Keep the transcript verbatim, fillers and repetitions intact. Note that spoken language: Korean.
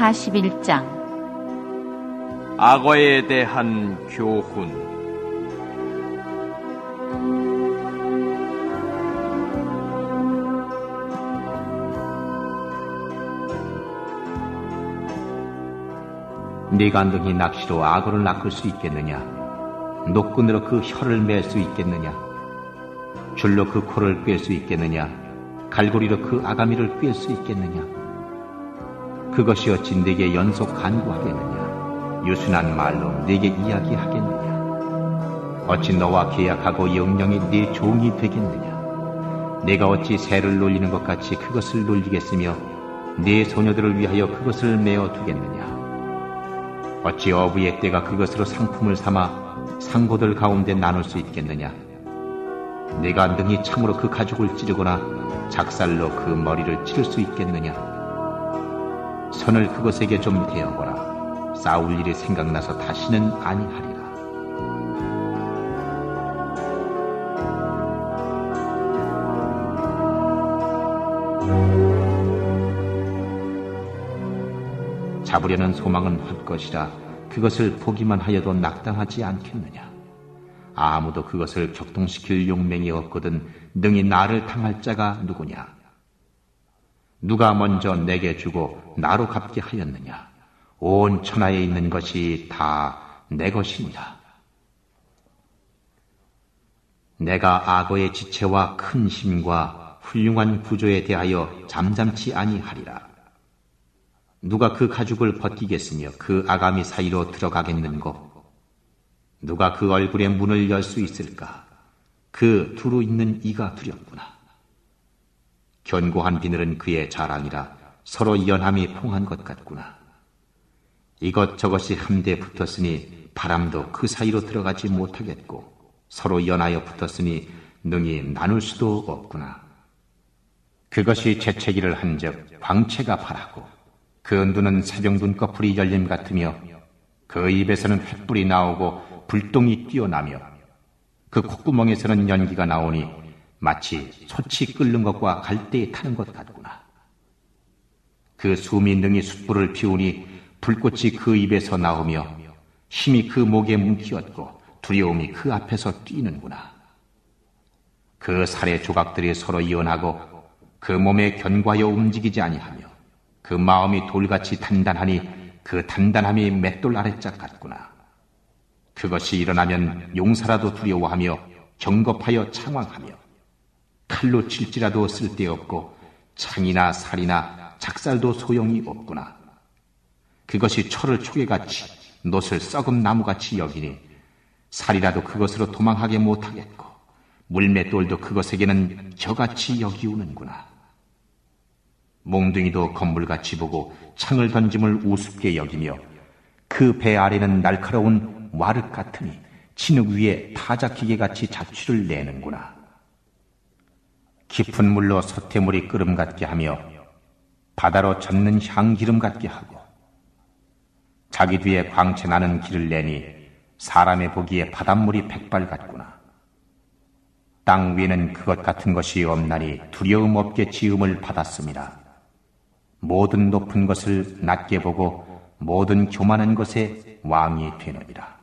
사십일 장 악어에 대한 교훈. 네가 능히 낚시로 악어를 낚을 수 있겠느냐? 노끈으로 그 혀를 맬 수 있겠느냐? 줄로 그 코를 꿰 수 있겠느냐? 갈고리로 그 아가미를 꿰 수 있겠느냐? 그것이 어찌 네게 연속 간구하겠느냐? 유순한 말로 네게 이야기하겠느냐? 어찌 너와 계약하고 영영이 네 종이 되겠느냐? 네가 어찌 새를 놀리는 것 같이 그것을 놀리겠으며 네 소녀들을 위하여 그것을 메어 두겠느냐? 어찌 어부의 떼가 그것으로 상품을 삼아 상고들 가운데 나눌 수 있겠느냐? 네가 능히 창으로 그 가죽을 찌르거나 작살로 그 머리를 찌를 수 있겠느냐? 손을 그것에게 좀 대어보라. 싸울 일이 생각나서 다시는 아니하리라. 잡으려는 소망은 헛것이라 그것을 보기만 하여도 낙당하지 않겠느냐? 아무도 그것을 격동시킬 용맹이 없거든 능히 나를 당할 자가 누구냐? 누가 먼저 내게 주고 나로 갚게 하였느냐? 온 천하에 있는 것이 다 내 것이니라. 내가 악어의 지체와 큰 힘과 훌륭한 구조에 대하여 잠잠치 아니하리라. 누가 그 가죽을 벗기겠으며 그 아가미 사이로 들어가겠는고? 누가 그 얼굴의 문을 열 수 있을까? 그 두루 있는 이가 두렵구나. 견고한 비늘은 그의 자랑이라 서로 연함이 통한 것 같구나. 이것저것이 함대 붙었으니 바람도 그 사이로 들어가지 못하겠고 서로 연하여 붙었으니 능히 나눌 수도 없구나. 그것이 재채기를 한즉 광채가 바라고 그 눈은 새벽 눈꺼풀이 열림 같으며 그 입에서는 횃불이 나오고 불똥이 뛰어나며 그 콧구멍에서는 연기가 나오니 마치 솥이 끓는 것과 갈대에 타는 것 같구나. 그 숨이 능히 숯불을 피우니 불꽃이 그 입에서 나오며 힘이 그 목에 뭉키었고 두려움이 그 앞에서 뛰는구나. 그 살의 조각들이 서로 연하고 그 몸에 견과여 움직이지 아니하며 그 마음이 돌같이 단단하니 그 단단함이 맷돌 아래짝 같구나. 그것이 일어나면 용사라도 두려워하며 경겁하여 창왕하며 칼로 칠지라도 쓸데없고 창이나 살이나 작살도 소용이 없구나. 그것이 철을 초계같이 놋을 썩은 나무같이 여기니 살이라도 그것으로 도망하게 못하겠고 물맷돌도 그것에게는 겨같이 여기우는구나. 몽둥이도 건물같이 보고 창을 던짐을 우습게 여기며 그 배 아래는 날카로운 와륵 같으니 진흙 위에 타작기계같이 자취를 내는구나. 깊은 물로 솥태물이 끓음 같게 하며 바다로 젓는 향기름 같게 하고 자기 뒤에 광채 나는 길을 내니 사람의 보기에 바닷물이 백발 같구나. 땅 위에는 그것 같은 것이 없나니 두려움 없게 지음을 받았습니다. 모든 높은 것을 낮게 보고 모든 교만한 것에 왕이 되느니라.